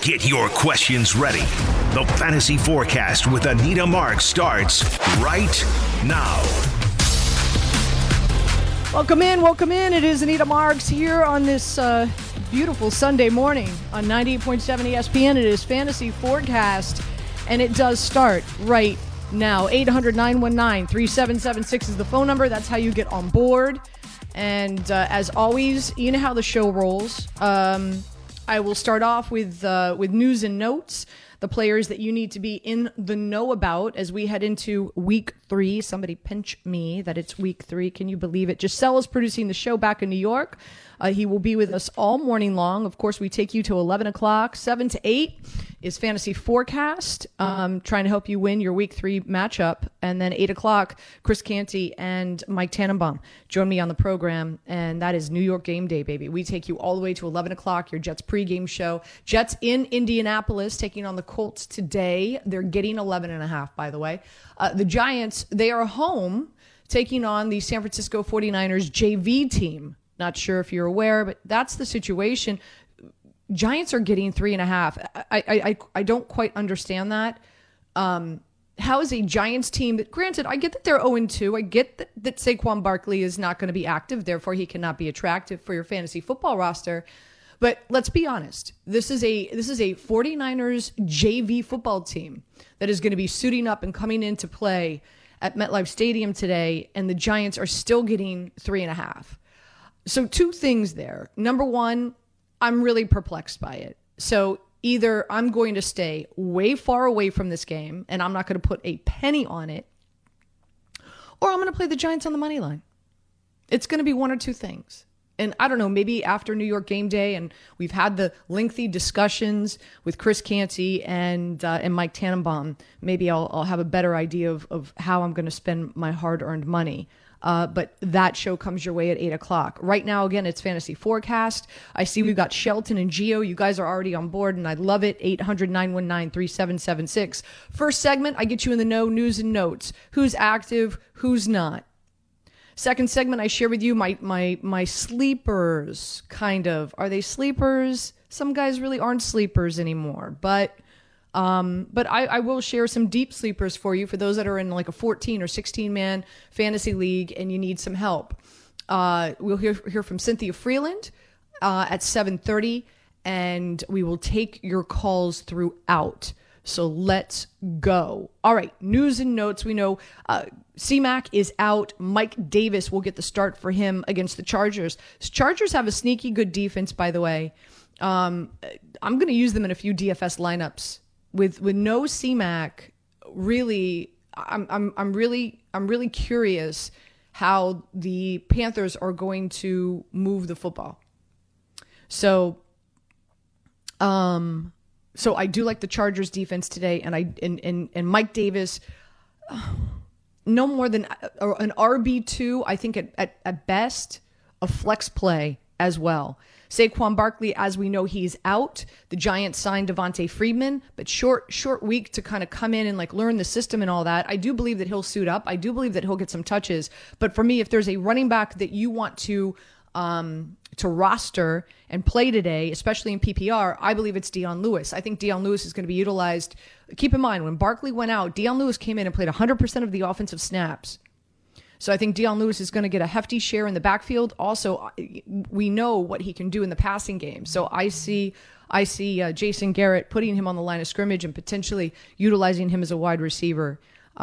Get your questions ready. The Fantasy Forecast with Anita Marks starts right now. Welcome in. It is Anita Marks here on this beautiful Sunday morning on 98.7 ESPN. It is Fantasy Forecast, and it does start right now. 800-919-3776 is the phone number. That's how you get on board. And as always, you know how the show rolls. I will start off with news and notes, the players that you need to be in the know about as we head into week 3. Somebody pinch me that it's week 3. Can you believe it? Giselle is producing the show back in New York. He will be with us all morning long. Of course, we take you to 11 o'clock. 7 to 8 is Fantasy Forecast, trying to help you win your week 3 matchup. And then 8 o'clock, Chris Canty and Mike Tannenbaum join me on the program. And that is New York game day, baby. We take you all the way to 11 o'clock, your Jets pregame show. Jets in Indianapolis taking on the Colts today. They're getting 11.5, by the way. The Giants, they are home taking on the San Francisco 49ers JV team. Not sure if you're aware, but that's the situation. Giants are getting 3.5. I don't quite understand that. How is a Giants team that, granted, I get that they're 0-2. I get that Saquon Barkley is not going to be active, therefore he cannot be attractive for your fantasy football roster. But let's be honest. This is a 49ers JV football team that is going to be suiting up and coming into play at MetLife Stadium today, and the Giants are still getting 3.5. So 2 things there. Number one, I'm really perplexed by it. So either I'm going to stay way far away from this game and I'm not going to put a penny on it, or I'm going to play the Giants on the money line. It's going to be one or 2 things. And I don't know, maybe after New York game day and we've had the lengthy discussions with Chris Canty and Mike Tannenbaum, maybe I'll have a better idea of how I'm going to spend my hard-earned money. But that show comes your way at 8 o'clock. Right now, again, it's Fantasy Forecast. I see we've got Shelton and Gio. You guys are already on board, and I love it. 800-919-3776. First segment, I get you in the know, news and notes. Who's active, who's not. Second segment, I share with you my sleepers, kind of. Are they sleepers? Some guys really aren't sleepers anymore, but I will share some deep sleepers for you for those that are in like a 14 or 16 man fantasy league and you need some help. We'll hear from Cynthia Freeland at 7:30, and we will take your calls throughout. So let's go. All right, news and notes. We know C-Mac is out. Mike Davis will get the start for him against the Chargers. Chargers have a sneaky good defense, by the way. I'm going to use them in a few DFS lineups. With no C-Mac, really, I'm really curious how the Panthers are going to move the football. So I do like the Chargers defense today, and Mike Davis, no more than an RB2, I think at best, a flex play as well. Saquon Barkley, as we know, he's out. The Giants signed Devontae Freeman, but short week to kind of come in and like learn the system and all that. I do believe that he'll suit up. I do believe that he'll get some touches. But for me, if there's a running back that you want to roster and play today, especially in PPR, I believe it's Dion Lewis. I think Dion Lewis is going to be utilized. Keep in mind, when Barkley went out, Dion Lewis came in and played 100% of the offensive snaps. So I think Dion Lewis is going to get a hefty share in the backfield. Also, we know what he can do in the passing game. So I see Jason Garrett putting him on the line of scrimmage and potentially utilizing him as a wide receiver.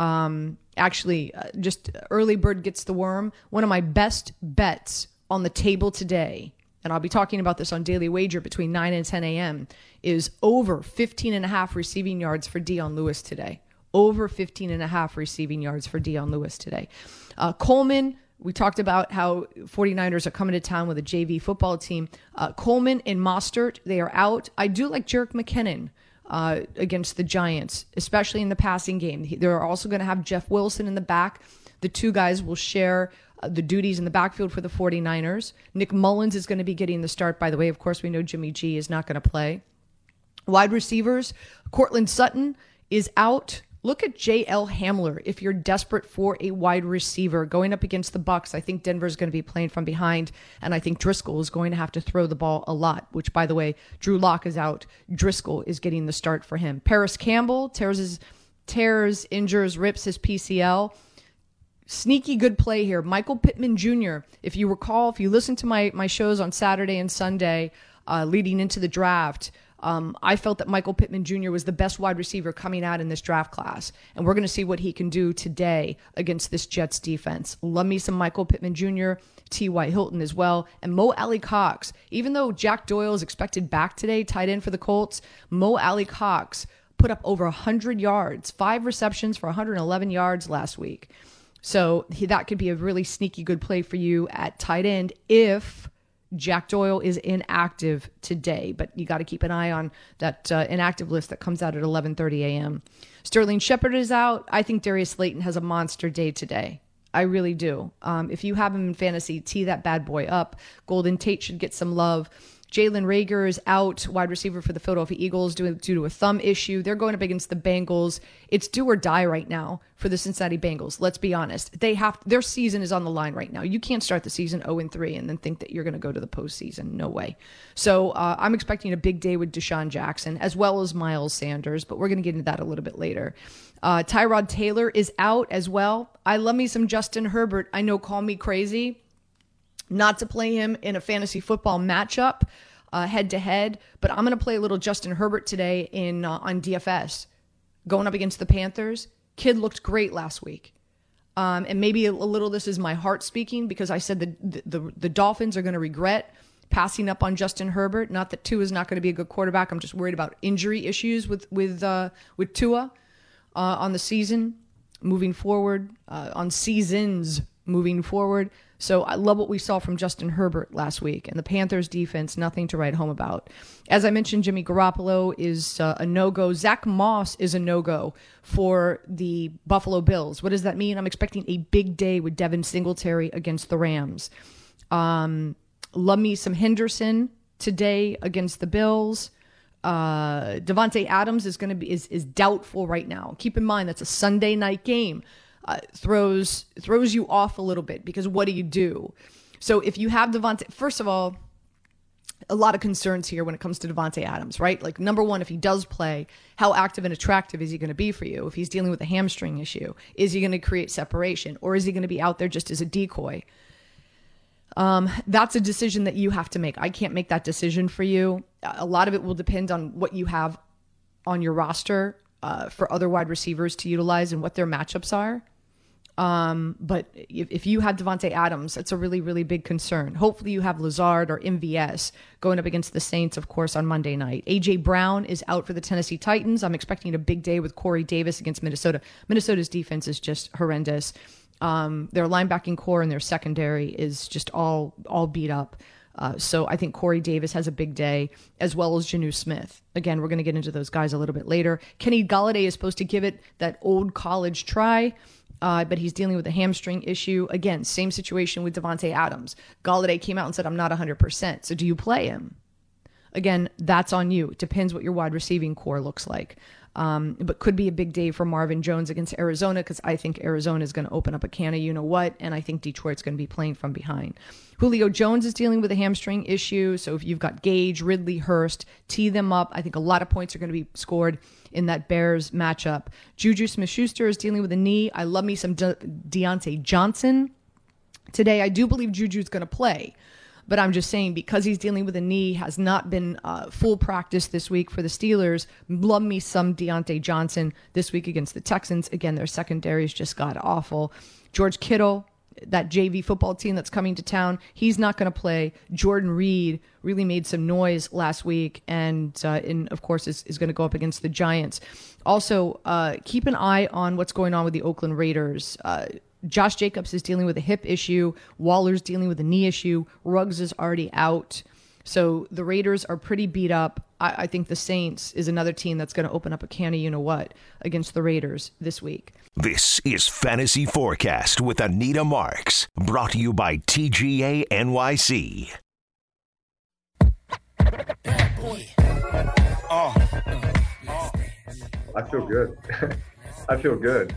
Just early bird gets the worm. One of my best bets on the table today, and I'll be talking about this on Daily Wager between 9 and 10 a.m., is over 15.5 receiving yards for Dion Lewis today. Over 15.5 receiving yards for Dion Lewis today. Coleman, we talked about how 49ers are coming to town with a JV football team. Coleman and Mostert, they are out. I do like Jerick McKinnon against the Giants, especially in the passing game. They're also going to have Jeff Wilson in the back. The 2 guys will share the duties in the backfield for the 49ers. Nick Mullins is going to be getting the start, by the way. Of course, we know Jimmy G is not going to play. Wide receivers, Cortland Sutton is out. Look at J.L. Hamler if you're desperate for a wide receiver going up against the Bucs. I think Denver's going to be playing from behind, and I think Driscoll is going to have to throw the ball a lot, which, by the way, Drew Lock is out. Driscoll is getting the start for him. Paris Campbell injures, rips his PCL. Sneaky good play here. Michael Pittman Jr., if you recall, if you listen to my shows on Saturday and Sunday leading into the draft, I felt that Michael Pittman Jr. was the best wide receiver coming out in this draft class. And we're going to see what he can do today against this Jets defense. Love me some Michael Pittman Jr., T.Y. Hilton as well, and Mo Alley-Cox. Even though Jack Doyle is expected back today, tight end for the Colts, Mo Alley-Cox put up over 100 yards, 5 receptions for 111 yards last week. So that could be a really sneaky good play for you at tight end if Jack Doyle is inactive today, but you got to keep an eye on that inactive list that comes out at 11:30 a.m. Sterling Shepard is out. I think Darius Slayton has a monster day today. I really do. If you have him in fantasy, tee that bad boy up. Golden Tate should get some love. Jalen Reagor is out, wide receiver for the Philadelphia Eagles, due to a thumb issue. They're going up against the Bengals. It's do or die right now for the Cincinnati Bengals. Let's be honest. Their season is on the line right now. You can't start the season 0-3 and then think that you're going to go to the postseason. No way. So I'm expecting a big day with Deshaun Jackson as well as Miles Sanders, but we're going to get into that a little bit later. Tyrod Taylor is out as well. I love me some Justin Herbert. I know, call me crazy not to play him in a fantasy football matchup head-to-head, but I'm going to play a little Justin Herbert today on DFS. Going up against the Panthers. Kid looked great last week. And maybe a little this is my heart speaking because I said the Dolphins are going to regret passing up on Justin Herbert. Not that Tua is not going to be a good quarterback. I'm just worried about injury issues with Tua on the season moving forward, on seasons moving forward. So I love what we saw from Justin Herbert last week. And the Panthers defense, nothing to write home about. As I mentioned, Jimmy Garoppolo is a no-go. Zach Moss is a no-go for the Buffalo Bills. What does that mean? I'm expecting a big day with Devin Singletary against the Rams. Love me some Henderson today against the Bills. Devontae Adams is doubtful right now. Keep in mind, that's a Sunday night game. Throws you off a little bit because what do you do? So if you have Devontae, first of all, a lot of concerns here when it comes to Devontae Adams, right? Like, number one, if he does play, how active and attractive is he going to be for you? If he's dealing with a hamstring issue, is he going to create separation, or is he going to be out there just as a decoy? That's a decision that you have to make. I can't make that decision for you. A lot of it will depend on what you have on your roster for other wide receivers to utilize and what their matchups are. But if you have Devontae Adams, that's a really, really big concern. Hopefully you have Lazard or MVS going up against the Saints, of course, on Monday night. A.J. Brown is out for the Tennessee Titans. I'm expecting a big day with Corey Davis against Minnesota. Minnesota's defense is just horrendous. Their linebacking core and their secondary is just all beat up. So I think Corey Davis has a big day, as well as Jonnu Smith. Again, we're going to get into those guys a little bit later. Kenny Golladay is supposed to give it that old college try, but he's dealing with a hamstring issue. Again, same situation with Devontae Adams. Golladay came out and said, I'm not 100%. So do you play him? Again, that's on you. It depends what your wide receiving core looks like. But could be a big day for Marvin Jones against Arizona, because I think Arizona is going to open up a can of you-know-what, and I think Detroit's going to be playing from behind. Julio Jones is dealing with a hamstring issue, so if you've got Gage, Ridley, Hurst, tee them up. I think a lot of points are going to be scored in that Bears matchup. Juju Smith-Schuster is dealing with a knee. I love me some Deontay Johnson today. I do believe Juju's going to play. But I'm just saying, because he's dealing with a knee, has not been full practice this week for the Steelers. Love me some Deontay Johnson this week against the Texans. Again, their secondaries just got awful. George Kittle, that JV football team that's coming to town, he's not going to play. Jordan Reed really made some noise last week, and of course is going to go up against the Giants. Also, keep an eye on what's going on with the Oakland Raiders. Josh Jacobs is dealing with a hip issue. Waller's dealing with a knee issue. Ruggs is already out. So the Raiders are pretty beat up. I think the Saints is another team that's going to open up a can of you-know-what against the Raiders this week. This is Fantasy Forecast with Anita Marks, brought to you by TGA NYC. I feel good. I feel good.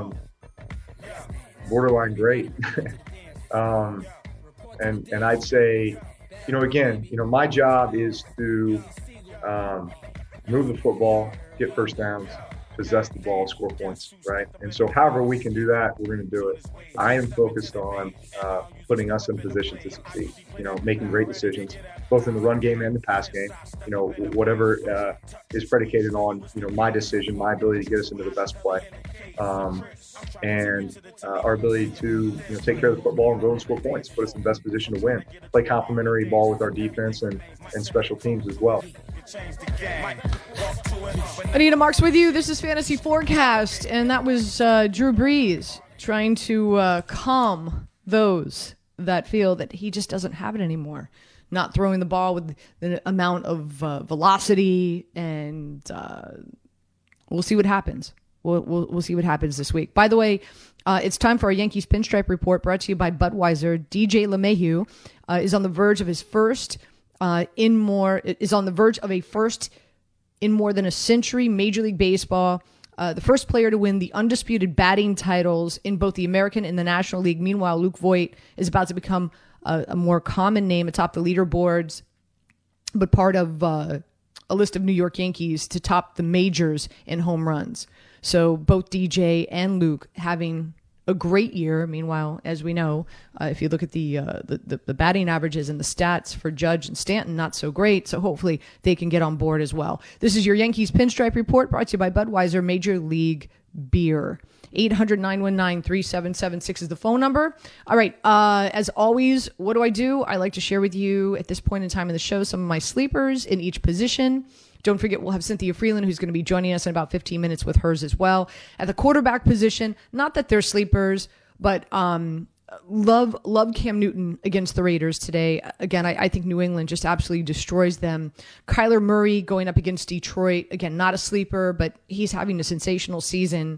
Borderline great. And I'd say, again, my job is to move the football, get first downs, possess the ball, score points, right? And so however we can do that, we're going to do it. I am focused on putting us in position to succeed, making great decisions, both in the run game and the pass game, whatever is predicated on, my decision, my ability to get us into the best play. And our ability to take care of the football and go and score points, put us in the best position to win, play complementary ball with our defense and special teams as well. Anita Marks with you. This is Fantasy Forecast, and that was Drew Brees trying to calm those that feel that he just doesn't have it anymore. Not throwing the ball with the amount of velocity, and we'll see what happens. We'll see what happens this week. By the way, it's time for our Yankees Pinstripe Report, brought to you by Budweiser. DJ LeMahieu is on the verge of his first in more than a century Major League Baseball. The first player to win the undisputed batting titles in both the American and the National League. Meanwhile, Luke Voit is about to become a more common name atop the leaderboards, but part of a list of New York Yankees to top the majors in home runs. So both DJ and Luke having a great year. Meanwhile, as we know, if you look at the batting averages and the stats for Judge and Stanton, not so great. So hopefully they can get on board as well. This is your Yankees Pinstripe Report, brought to you by Budweiser Major League Beer. 800-919-3776 is the phone number. All right. As always, what do? I like to share with you at this point in time in the show some of my sleepers in each position. Don't forget, we'll have Cynthia Freeland, who's going to be joining us in about 15 minutes with hers as well. At the quarterback position, not that they're sleepers, but love Cam Newton against the Raiders today. Again, I think New England just absolutely destroys them. Kyler Murray going up against Detroit. Again, not a sleeper, but he's having a sensational season.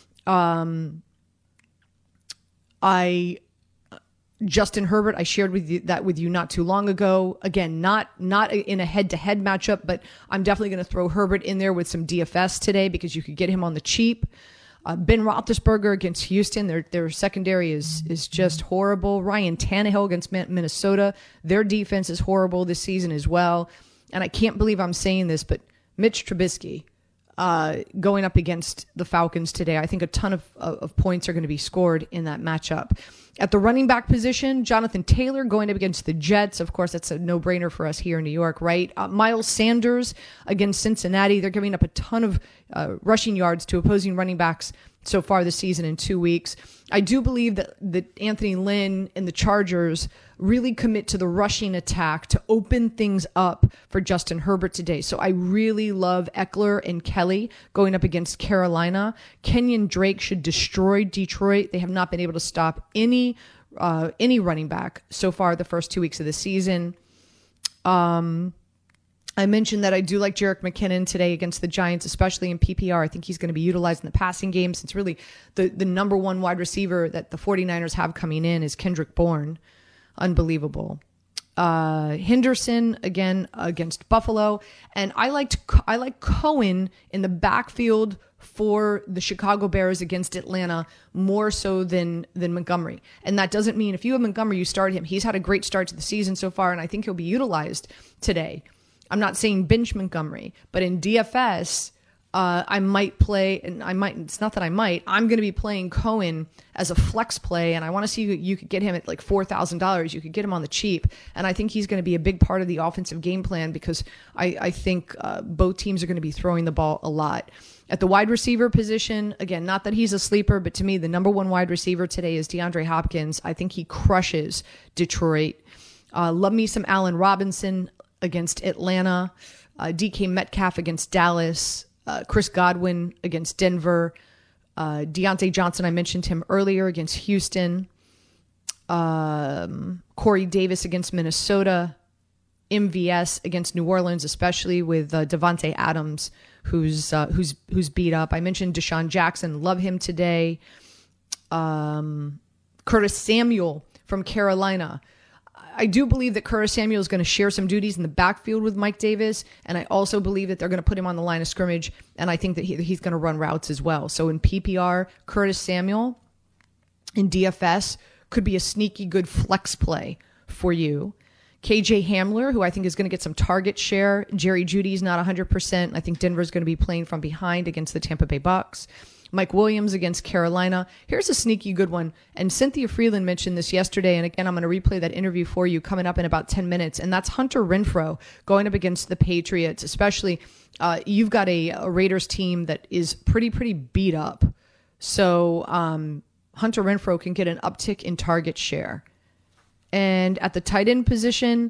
Justin Herbert, I shared with you not too long ago. Again, not in a head-to-head matchup, but I'm definitely going to throw Herbert in there with some DFS today because you could get him on the cheap. Ben Roethlisberger against Houston, their secondary is just horrible. Ryan Tannehill against Minnesota, their defense is horrible this season as well. And I can't believe I'm saying this, but Mitch Trubisky going up against the Falcons today, I think a ton of points are going to be scored in that matchup. At the running back position, Jonathan Taylor going up against the Jets. Of course, that's a no-brainer for us here in New York, right? Miles Sanders against Cincinnati. They're giving up a ton of rushing yards to opposing running backs so far this season in 2 weeks. I do believe that Anthony Lynn and the Chargers really commit to the rushing attack to open things up for Justin Herbert today. So I really love Eckler and Kelly going up against Carolina. Kenyon Drake should destroy Detroit. They have not been able to stop any running back so far the first 2 weeks of the season. I mentioned that I do like Jerick McKinnon today against the Giants, especially in PPR. I think he's going to be utilized in the passing game since really the number one wide receiver that the 49ers have coming in is Kendrick Bourne. Unbelievable. Henderson again against Buffalo. And I like Cohen in the backfield for the Chicago Bears against Atlanta more so than Montgomery. And that doesn't mean if you have Montgomery, you start him. He's had a great start to the season so far, and I think he'll be utilized today. I'm not saying bench Montgomery, but in DFS, I might play, and it's not that I'm going to be playing Cohen as a flex play, and I want to see you could get him at like $4,000. You could get him on the cheap, and I think he's going to be a big part of the offensive game plan because I think both teams are going to be throwing the ball a lot. At the wide receiver position, again, not that he's a sleeper, but to me, the number one wide receiver today is DeAndre Hopkins. I think he crushes Detroit. Love me some Allen Robinson against Atlanta, DK Metcalf against Dallas, Chris Godwin against Denver, Deontay Johnson, I mentioned him earlier, against Houston, Corey Davis against Minnesota, MVS against New Orleans, especially with Devontae Adams, who's beat up. I mentioned Deshaun Jackson, love him today. Curtis Samuel from Carolina. I do believe that Curtis Samuel is going to share some duties in the backfield with Mike Davis, and I also believe that they're going to put him on the line of scrimmage, and I think that he's going to run routes as well. So in PPR, Curtis Samuel in DFS could be a sneaky good flex play for you. KJ Hamler, who I think is going to get some target share. Jerry Jeudy's not 100%. I think Denver's going to be playing from behind against the Tampa Bay Bucks. Mike Williams against Carolina. Here's a sneaky good one. And Cynthia Freeland mentioned this yesterday. And again, I'm going to replay that interview for you coming up in about 10 minutes. And that's Hunter Renfrow going up against the Patriots, especially you've got a Raiders team that is pretty beat up. So Hunter Renfrow can get an uptick in target share. And at the tight end position,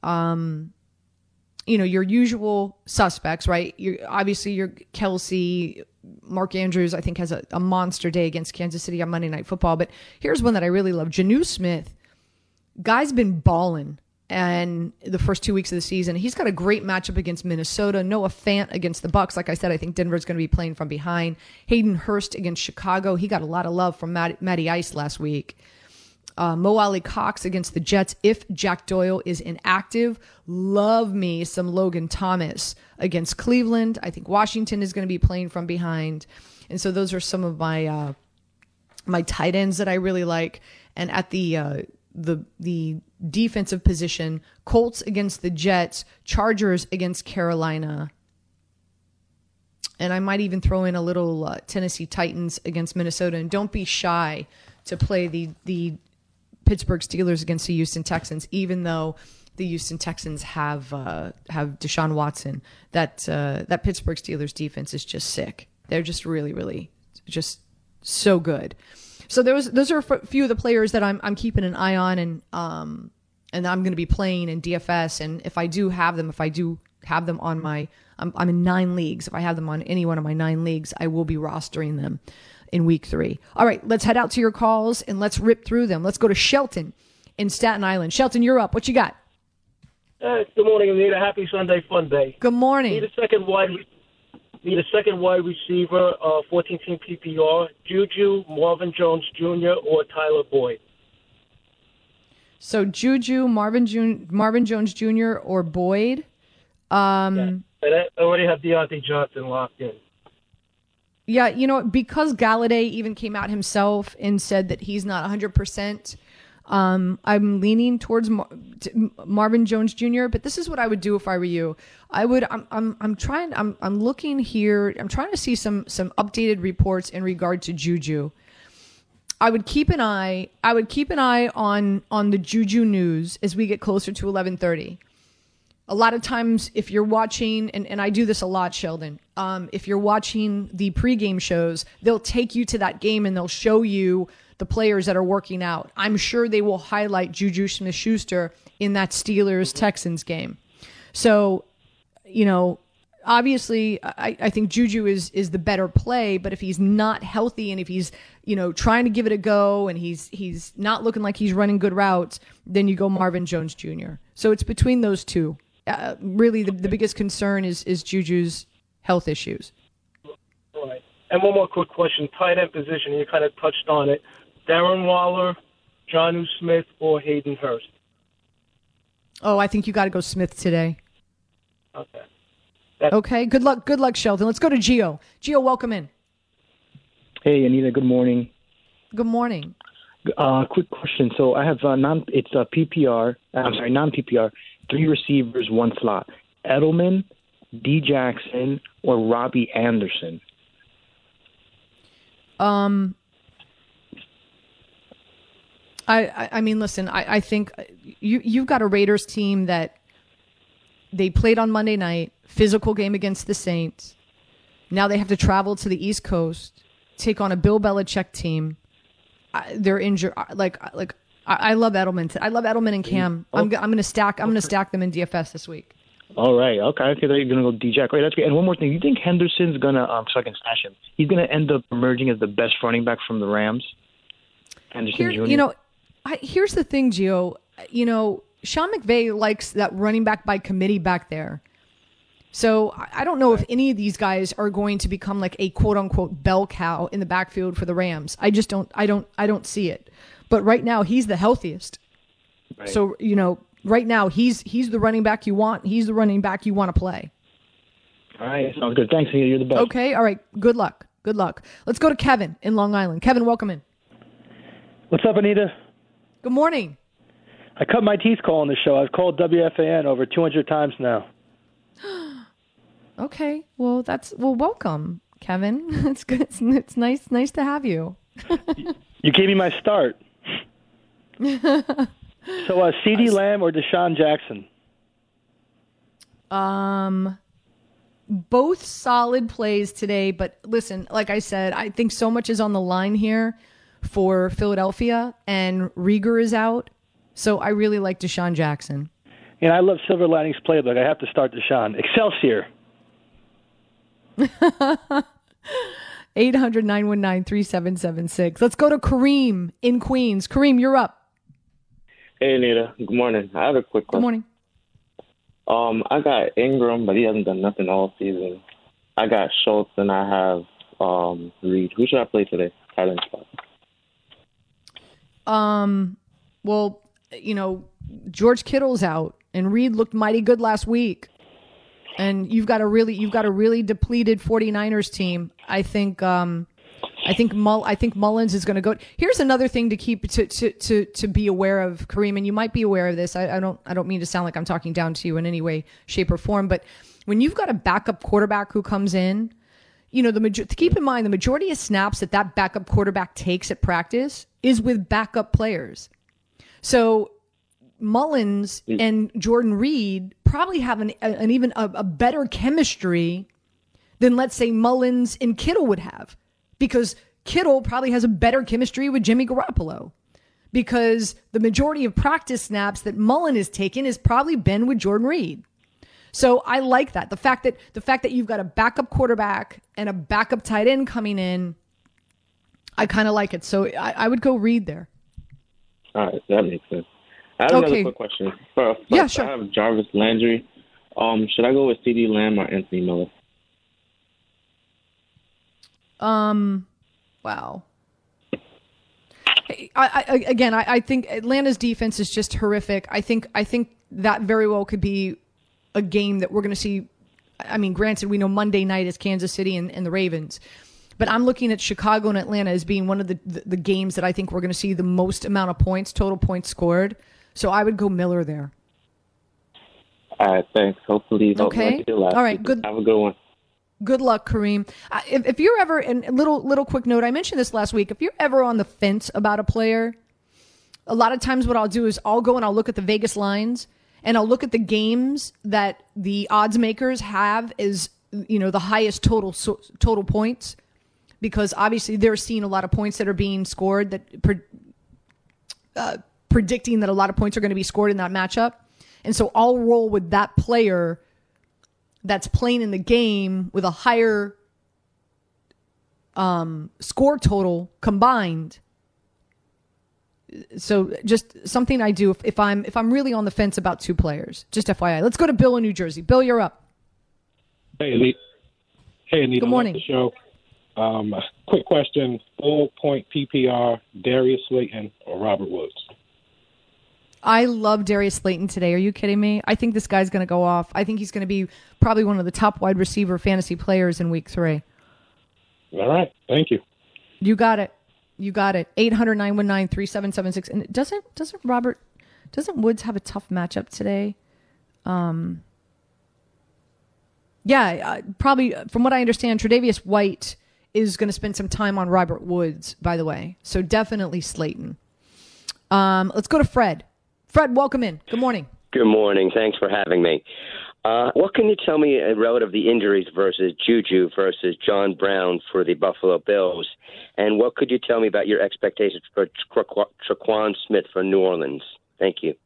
your usual suspects, right? Obviously, your Kelsey, Mark Andrews, I think, has a monster day against Kansas City on Monday Night Football. But here's one that I really love. Jonnu Smith. Guy's been balling and the first 2 weeks of the season. He's got a great matchup against Minnesota. Noah Fant against the Bucks. Like I said, I think Denver's going to be playing from behind. Hayden Hurst against Chicago. He got a lot of love from Matty Ice last week. Mo Ali Cox against the Jets if Jack Doyle is inactive. Love me some Logan Thomas against Cleveland. I think Washington is going to be playing from behind. And so those are some of my my tight ends that I really like. And at the defensive position, Colts against the Jets, Chargers against Carolina. And I might even throw in a little Tennessee Titans against Minnesota. And don't be shy to play the Pittsburgh Steelers against the Houston Texans, even though the Houston Texans have Deshaun Watson. That Pittsburgh Steelers defense is just sick. They're just really just so good. So those are a few of the players that I'm keeping an eye on, and I'm going to be playing in DFS. And if I do have them on my, I'm in 9 leagues. If I have them on any one of my 9 leagues, I will be rostering them in week 3. All right, let's head out to your calls and let's rip through them. Let's go to Shelton in Staten Island. Shelton, you're up. What you got? Good morning, Anita. Happy Sunday fun day. Good morning. Need a second wide receiver, 14-team PPR, Juju, Marvin Jones Jr., or Tyler Boyd. So Juju, Marvin Jones Jr., or Boyd. Yeah. I already have Deontay Johnson locked in. Yeah, because Galladay even came out himself and said that he's not 100%, I'm leaning towards Marvin Jones Jr., but this is what I would do if I were you. I'm looking here. I'm trying to see some updated reports in regard to Juju. I would keep an eye on the Juju news as we get closer to 11:30. A lot of times, if you're watching, and I do this a lot, Sheldon, if you're watching the pregame shows, they'll take you to that game and they'll show you the players that are working out. I'm sure they will highlight Juju Smith-Schuster in that Steelers-Texans game. So, obviously, I think Juju is the better play, but if he's not healthy and if he's, trying to give it a go and he's not looking like he's running good routes, then you go Marvin Jones Jr. So it's between those two. Really, the biggest concern is Juju's health issues. All right. And one more quick question. Tight end position, you kind of touched on it. Darren Waller, Jonnu Smith, or Hayden Hurst? Oh, I think you got to go Smith today. Okay. Okay. Good luck, Sheldon. Let's go to Gio. Gio, welcome in. Hey, Anita. Good morning. Good morning. Quick question. So I have PPR. I'm sorry, non-PPR. 3 receivers, 1 slot. Edelman, D. Jackson, or Robbie Anderson. I mean, listen. I think you've got a Raiders team that they played on Monday night, physical game against the Saints. Now they have to travel to the East Coast, take on a Bill Belichick team. They're injured. I love Edelman. I love Edelman and Cam. I'm gonna stack them in DFS this week. All right. Okay. I thought you were gonna go D-Jack. Right. That's great. And one more thing. You think Henderson's gonna so I can stash him? He's gonna end up emerging as the best running back from the Rams. Henderson Jr. Here's the thing, Gio. Sean McVay likes that running back by committee back there. So I don't know if any of these guys are going to become like a quote unquote bell cow in the backfield for the Rams. I just don't. I don't see it. But right now he's the healthiest. Right. So, right now he's the running back you want. He's the running back you want to play. All right. Sounds good. Thanks, Anita. You're the best. Okay. All right. Good luck. Let's go to Kevin in Long Island. Kevin, welcome in. What's up, Anita? Good morning. I cut my teeth calling the show. I've called WFAN over 200 times now. Okay. Well, welcome, Kevin. It's good. It's nice to have you. You gave me my start. So, CeeDee Lamb or Deshaun Jackson? Both solid plays today, but listen, like I said, I think so much is on the line here for Philadelphia, and Rieger is out, so I really like Deshaun Jackson. And I love Silver Linings Playbook. I have to start Deshaun. Excelsior. 800-919-3776. Let's go to Kareem in Queens. Kareem, you're up. Hey, Anita. Good morning. I have a quick question. Good morning. I got Ingram, but he hasn't done nothing all season. I got Schultz, and I have Reed. Who should I play today? Tight end spot. Well, George Kittle's out, and Reed looked mighty good last week. And you've got a really depleted 49ers team. I think Mullins is going to go. Here's another thing to keep to be aware of, Kareem, and you might be aware of this. I don't mean to sound like I'm talking down to you in any way, shape, or form, but when you've got a backup quarterback who comes in, keep in mind the majority of snaps that backup quarterback takes at practice is with backup players. So Mullins and Jordan Reed probably have an even a better chemistry than, let's say, Mullins and Kittle would have, because Kittle probably has a better chemistry with Jimmy Garoppolo, because the majority of practice snaps that Mullen has taken has probably been with Jordan Reed. So I like that. The fact that you've got a backup quarterback and a backup tight end coming in, I kind of like it. So I would go Reed there. All right, that makes sense. I have another quick question. First, yeah, sure. I have Jarvis Landry. Should I go with CeeDee Lamb or Anthony Miller? Wow. I think Atlanta's defense is just horrific. I think that very well could be a game that we're going to see. I mean, granted, we know Monday night is Kansas City and the Ravens, but I'm looking at Chicago and Atlanta as being one of the games that I think we're going to see the most amount of points, total points scored. So I would go Miller there. All right, thanks. Hopefully, okay. All right, good. Have a good one. Good luck, Kareem. If you're ever, and a little quick note, I mentioned this last week. If you're ever on the fence about a player, a lot of times what I'll do is I'll go and I'll look at the Vegas lines, and I'll look at the games that the odds makers have as, the highest total points, because obviously they're seeing a lot of points that are being scored, that predicting that a lot of points are going to be scored in that matchup. And so I'll roll with that player that's playing in the game with a higher score total combined. So just something I do if I'm really on the fence about two players. Just FYI. Let's go to Bill in New Jersey. Bill, you're up. Hey, Anita. Good morning. The show. Quick question: full point PPR, Darius Slayton or Robert Woods? I love Darius Slayton today. Are you kidding me? I think this guy's going to go off. I think he's going to be probably one of the top wide receiver fantasy players in week 3. All right. Thank you. You got it. 800-919-3776. And doesn't Woods have a tough matchup today? Probably from what I understand, Tre'Davious White is going to spend some time on Robert Woods, by the way. So definitely Slayton. Let's go to Fred. Fred, welcome in. Good morning. Good morning. Thanks for having me. What can you tell me relative the injuries versus Juju versus John Brown for the Buffalo Bills? And what could you tell me about your expectations for Tre'Quan Smith for New Orleans? Thank you.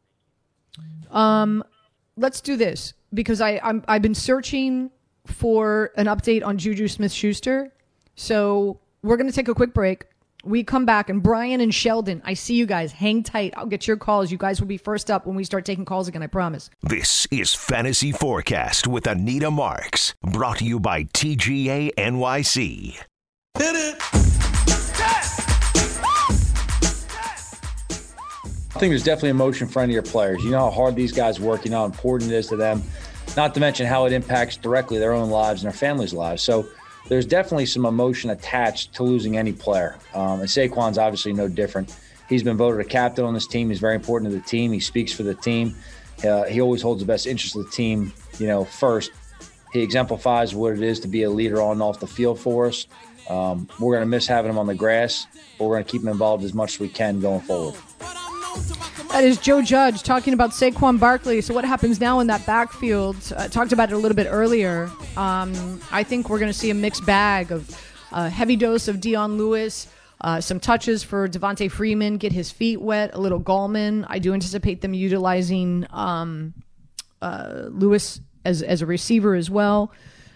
Let's do this, because I've been searching for an update on Juju Smith-Schuster. So we're going to take a quick break. We come back, and Brian and Sheldon, I see you guys. Hang tight. I'll get your calls. You guys will be first up when we start taking calls again, I promise. This is Fantasy Forecast with Anita Marks, brought to you by TGA NYC. Hit it! think there's definitely emotion for any of your players. You know how hard these guys work, you know how important it is to them, not to mention how it impacts directly their own lives and their families' lives. So there's definitely some emotion attached to losing any player. And Saquon's obviously no different. He's been voted a captain on this team. He's very important to the team. He speaks for the team. He always holds the best interest of the team, first. He exemplifies what it is to be a leader on and off the field for us. We're going to miss having him on the grass, but we're going to keep him involved as much as we can going forward. That is Joe Judge talking about Saquon Barkley. So what happens now in that backfield? Talked about it a little bit earlier. I think we're going to see a mixed bag of heavy dose of Dion Lewis, some touches for Devontae Freeman, get his feet wet, a little Gallman. I do anticipate them utilizing Lewis as a receiver as well.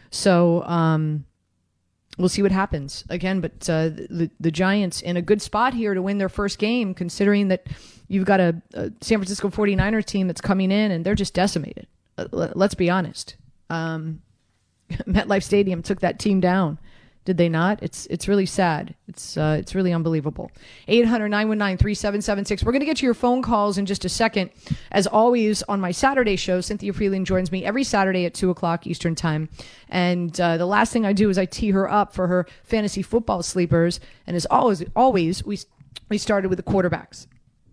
So we'll see what happens again. But the Giants in a good spot here to win their first game, considering that you've got a San Francisco 49er team that's coming in and they're just decimated. Let's be honest. MetLife Stadium took that team down. Did they not? It's really sad. It's really unbelievable. 800-919-3776. We're going to get to your phone calls in just a second. As always, on my Saturday show, Cynthia Freeling joins me every Saturday at 2 o'clock Eastern Time. And the last thing I do is I tee her up for her fantasy football sleepers. And as always, we started with the quarterbacks.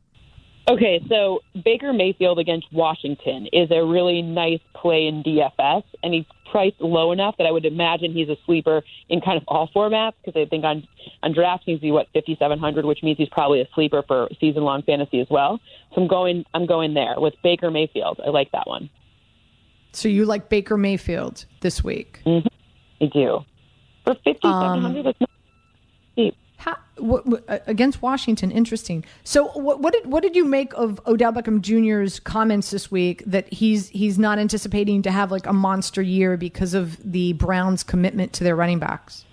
Okay, so Baker Mayfield against Washington is a really nice play in DFS, and he's priced low enough that I would imagine he's a sleeper in kind of all formats, because I think on DraftKings he's $5,700, which means he's probably a sleeper for season-long fantasy as well. So I'm going there with Baker Mayfield. I like that one. So you like Baker Mayfield this week? Mm-hmm. I do. For $5,700, that's not cheap. Against Washington, interesting. So what did you make of Odell Beckham Jr.'s comments this week that he's not anticipating to have like a monster year because of the Browns' commitment to their running backs?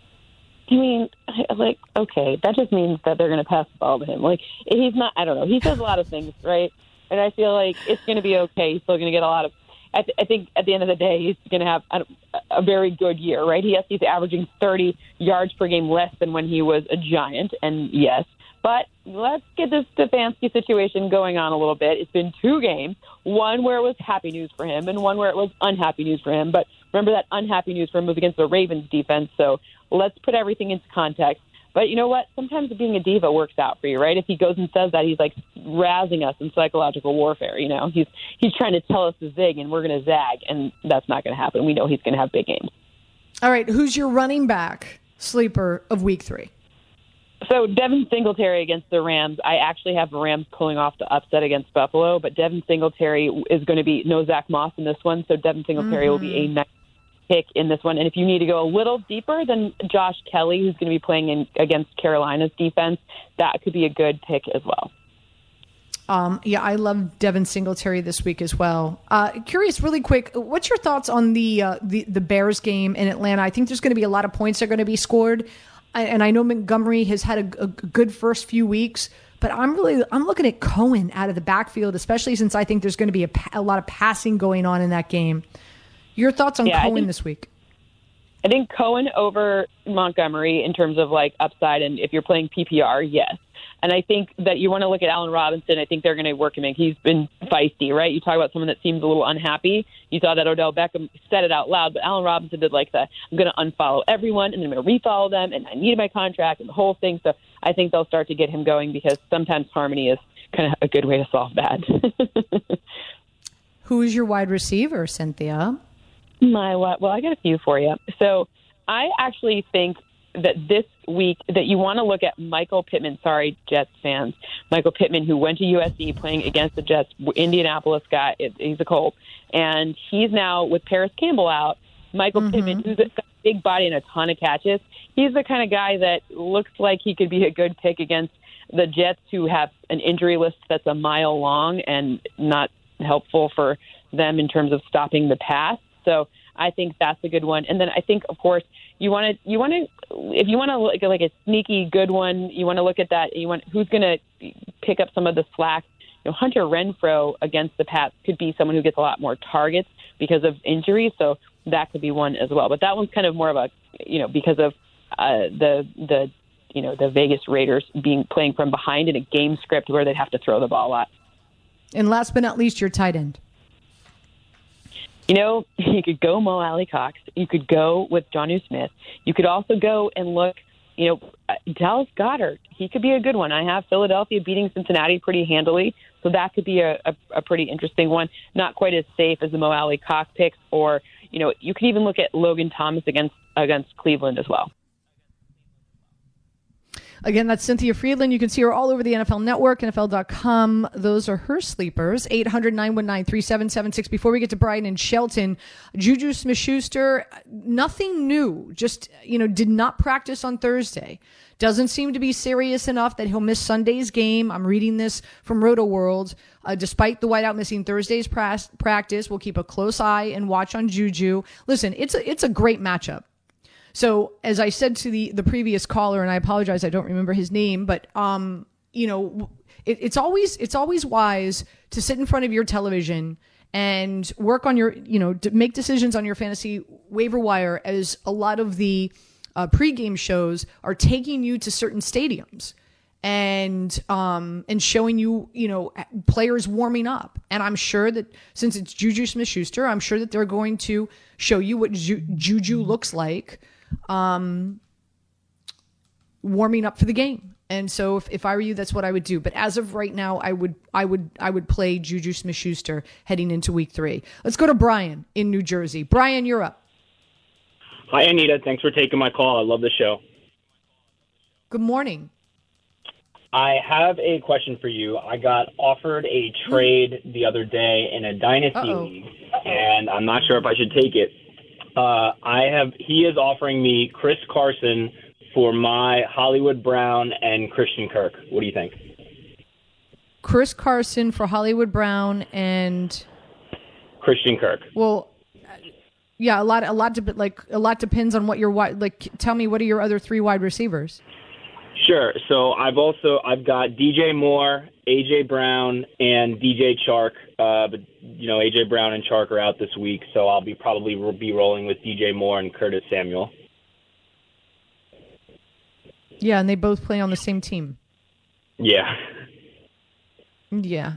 I mean, okay, that just means that they're going to pass the ball to him. Like, he's not, I don't know. He says a lot of things, right? And I feel like it's going to be okay. He's still going to get a lot of, I think at the end of the day, he's going to have a very good year, right? He's averaging 30 yards per game less than when he was a Giant, and yes. But let's get this Stefanski situation going on a little bit. It's been 2 games, one where it was happy news for him and one where it was unhappy news for him. But remember, that unhappy news for him was against the Ravens defense, so let's put everything into context. But you know what? Sometimes being a diva works out for you, right? If he goes and says that, he's like razzing us in psychological warfare. He's trying to tell us to zig, and we're going to zag, and that's not going to happen. We know he's going to have big games. All right, who's your running back sleeper of Week 3? So Devin Singletary against the Rams. I actually have the Rams pulling off the upset against Buffalo, but Devin Singletary is going to be no Zach Moss in this one, so Devin Singletary will be a nice pick in this one. And if you need to go a little deeper than Josh Kelly, who's going to be playing against Carolina's defense, that could be a good pick as well. Yeah, I love Devin Singletary this week as well. Curious, really quick, what's your thoughts on the Bears game in Atlanta? I think there's going to be a lot of points that are going to be scored, and I know Montgomery has had a good first few weeks, but I'm looking at Cohen out of the backfield, especially since I think there's going to be a lot of passing going on in that game. Your thoughts on Cohen this week? I think Cohen over Montgomery in terms of like upside, and if you're playing PPR, yes. And I think that you want to look at Allen Robinson. I think they're going to work him in. He's been feisty, right? You talk about someone that seems a little unhappy. You saw that Odell Beckham said it out loud, but Allen Robinson did like the, I'm going to unfollow everyone, and I'm going to refollow them, and I need my contract and the whole thing. So I think they'll start to get him going, because sometimes harmony is kind of a good way to solve bad. Who is your wide receiver, Cynthia? Well, I got a few for you. So I actually think that this week that you want to look at Michael Pittman. Sorry, Jets fans. Michael Pittman, who went to USC playing against the Jets, Indianapolis guy. He's a Colt. And he's now, with Paris Campbell out, Michael Pittman, who's got a big body and a ton of catches, he's the kind of guy that looks like he could be a good pick against the Jets, who have an injury list that's a mile long and not helpful for them in terms of stopping the pass. So I think that's a good one. And then I think, of course, if you want to look at like a sneaky good one, you want to look at that. Who's going to pick up some of the slack. Hunter Renfrow against the Pats could be someone who gets a lot more targets because of injuries. So that could be one as well. But that one's kind of more of a, because of the the Vegas Raiders playing from behind in a game script where they'd have to throw the ball a lot. And last but not least, your tight end. You could go Mo Alley Cox. You could go with Jonnu Smith. You could also go and look, Dallas Goedert. He could be a good one. I have Philadelphia beating Cincinnati pretty handily, so that could be a pretty interesting one. Not quite as safe as the Mo Alley Cox picks, or you could even look at Logan Thomas against Cleveland as well. Again, that's Cynthia Friedland. You can see her all over the NFL Network, NFL.com. Those are her sleepers. 800-919-3776. Before we get to Brian and Shelton, Juju Smith-Schuster, nothing new. Just, did not practice on Thursday. Doesn't seem to be serious enough that he'll miss Sunday's game. I'm reading this from Roto World. Despite the whiteout missing Thursday's practice, we'll keep a close eye and watch on Juju. Listen, it's a great matchup. So as I said to the previous caller, and I apologize, I don't remember his name, but it's always wise to sit in front of your television and work on your, to make decisions on your fantasy waiver wire, as a lot of the pregame shows are taking you to certain stadiums and showing you, players warming up. And I'm sure that since it's Juju Smith-Schuster, I'm sure that they're going to show you what Juju looks like warming up for the game. And so if I were you, that's what I would do. But as of right now, I would play Juju Smith-Schuster heading into week 3. Let's go to Brian in New Jersey. Brian, you're up. Hi, Anita. Thanks for taking my call. I love the show. Good morning. I have a question for you. I got offered a trade the other day in a dynasty league, and I'm not sure if I should take it. He is offering me Chris Carson for my Hollywood Brown and Christian Kirk. What do you think? Chris Carson for Hollywood Brown and Christian Kirk. Well, yeah, a lot depends on what your tell me, what are your other 3 wide receivers? Sure. So I've got DJ Moore, AJ Brown, and DJ Chark. But AJ Brown and Chark are out this week, so I'll probably be rolling with DJ Moore and Curtis Samuel. Yeah, and they both play on the same team. Yeah. Yeah.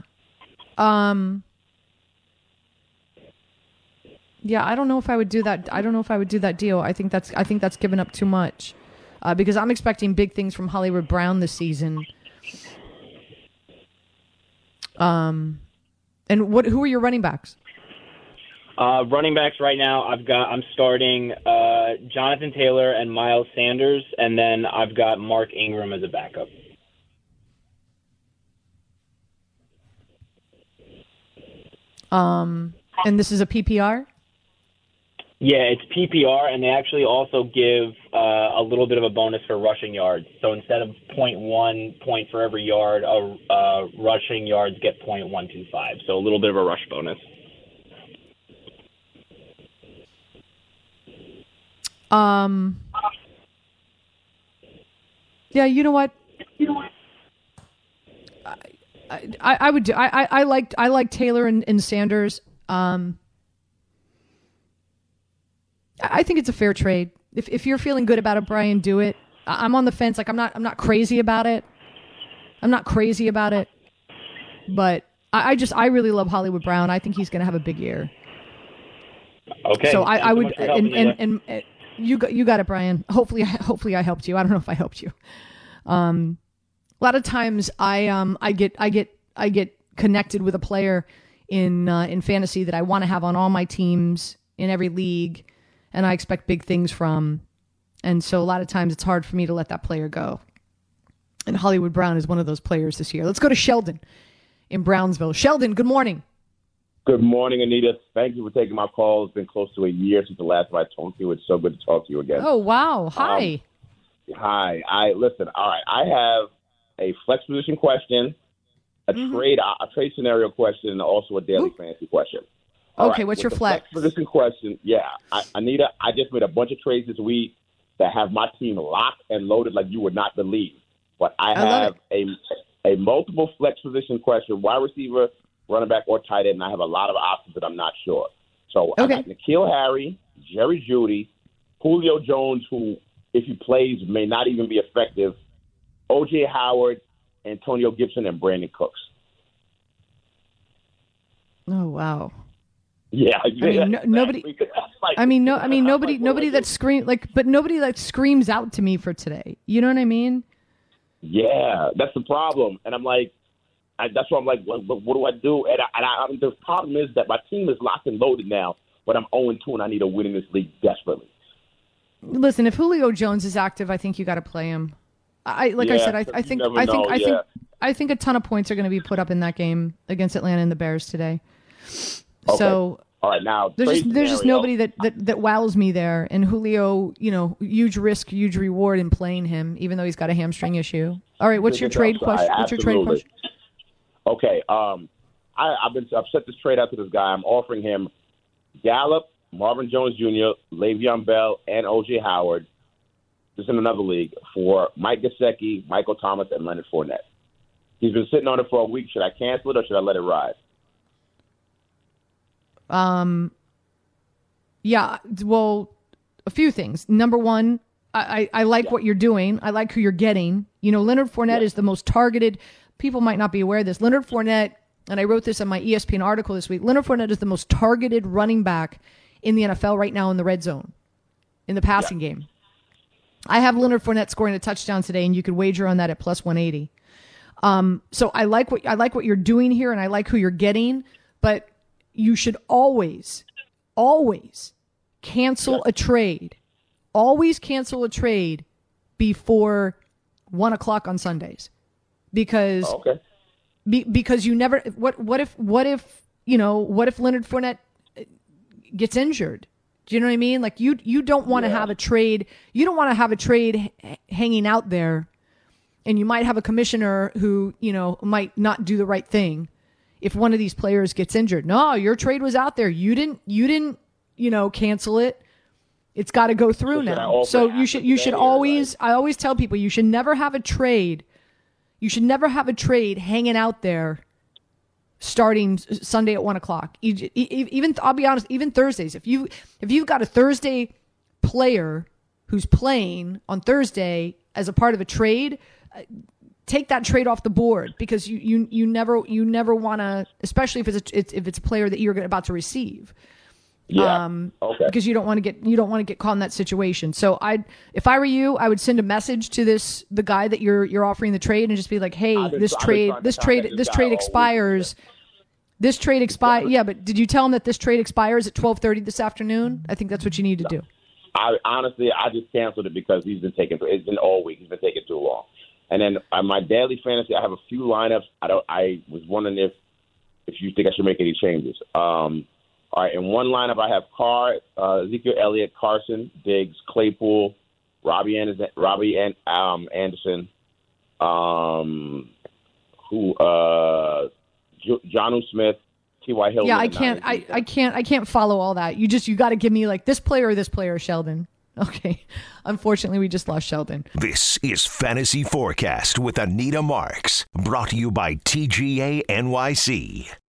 Yeah, I don't know if I would do that. I don't know if I would do that deal. I think that's given up too much. Because I'm expecting big things from Hollywood Brown this season. And who are your running backs? Running backs right now, I'm starting Jonathan Taylor and Miles Sanders, and then I've got Mark Ingram as a backup. And this is a PPR? Yeah, it's PPR, and they actually also give a little bit of a bonus for rushing yards. So instead of 0.1 point for every yard, rushing yards get 0.125. So a little bit of a rush bonus. Yeah, you know what? I would do. I like Taylor and Sanders. I think it's a fair trade. If you're feeling good about it, Brian, do it. I'm on the fence. I'm not crazy about it. But I really love Hollywood Brown. I think he's going to have a big year. Okay. So I would, and you got it, Brian. Hopefully I helped you. I don't know if I helped you. A lot of times I get connected with a player in fantasy that I want to have on all my teams in every league, and I expect big things from. And so a lot of times it's hard for me to let that player go. And Hollywood Brown is one of those players this year. Let's go to Sheldon in Brownsville. Sheldon, good morning. Good morning, Anita. Thank you for taking my call. It's been close to a year since the last time I talked to you. It's so good to talk to you again. Oh, wow. Hi. Hi. Listen, all right. I have a flex position question, a trade scenario question, and also a daily fantasy question. All okay, right. What's your the flex? Position question, Anita, I just made a bunch of trades this week that have my team locked and loaded like you would not believe. But I have a multiple flex position question, wide receiver, running back, or tight end, and I have a lot of options that I'm not sure. So I got N'Keal Harry, Jerry Jeudy, Julio Jones, who, if he plays, may not even be effective O.J. Howard, Antonio Gibson, and Brandon Cooks. Oh wow. Yeah, nobody. Nobody that screams but nobody that screams out to me for today. You know what I mean? Yeah, that's the problem. And I'm like, that's why I'm like, what do I do? And the problem is that my team is locked and loaded now, but I'm 0-2 and I need a win in this league desperately. Listen, if Julio Jones is active, I think you got to play him. I think a ton of points are going to be put up in that game against Atlanta and the Bears today. Okay. So all right, now there's just nobody that wows me there. And Julio, huge risk, huge reward in playing him, even though he's got a hamstring issue. All right, what's your trade question? What's your trade question? Okay, I've set this trade out to this guy. I'm offering him Gallup, Marvin Jones Jr., Le'Veon Bell, and O.J. Howard. This is in another league for Mike Gesicki, Michael Thomas, and Leonard Fournette. He's been sitting on it for a week. Should I cancel it or should I let it ride? Yeah, well, a few things. Number one, I like what you're doing. I like who you're getting. Leonard Fournette is the most targeted. People might not be aware of this. Leonard Fournette, and I wrote this in my ESPN article this week, Leonard Fournette is the most targeted running back in the NFL right now in the red zone, in the passing game. I have Leonard Fournette scoring a touchdown today, and you could wager on that at plus 180. So I like what you're doing here, and I like who you're getting, but you should always cancel a trade. Always cancel a trade before 1:00 on Sundays, because because you never. What if Leonard Fournette gets injured? Do you know what I mean? Like you don't want to have a trade. You don't want to have a trade hanging out there, and you might have a commissioner who might not do the right thing if one of these players gets injured. No, your trade was out there. You didn't cancel it. It's got to go through now. So you should always. I always tell people you should never have a trade. You should never have a trade hanging out there starting Sunday at 1:00. Even I'll be honest, even Thursdays. If you've got a Thursday player who's playing on Thursday as a part of a trade, take that trade off the board, because you never want to, especially if it's a player that you're about to receive. Because you don't want to get caught in that situation. So if I were you, I would send a message to the guy that you're offering the trade and just be like, hey, this trade expires. This trade expires. Yeah, but did you tell him that this trade expires at 12:30 this afternoon? I think that's what you need to do. I just canceled it because it's been all week. He's been taking too long. And then my daily fantasy, I have a few lineups. I was wondering if you think I should make any changes. All right, in one lineup, I have Ezekiel Elliott, Carson, Diggs, Claypool, Robbie Anderson, Jonnu Smith, T.Y. Hilton. Yeah, I can't follow all that. You got to give me like this player, Sheldon. Okay. Unfortunately, we just lost Sheldon. This is Fantasy Forecast with Anita Marks, brought to you by TGA NYC.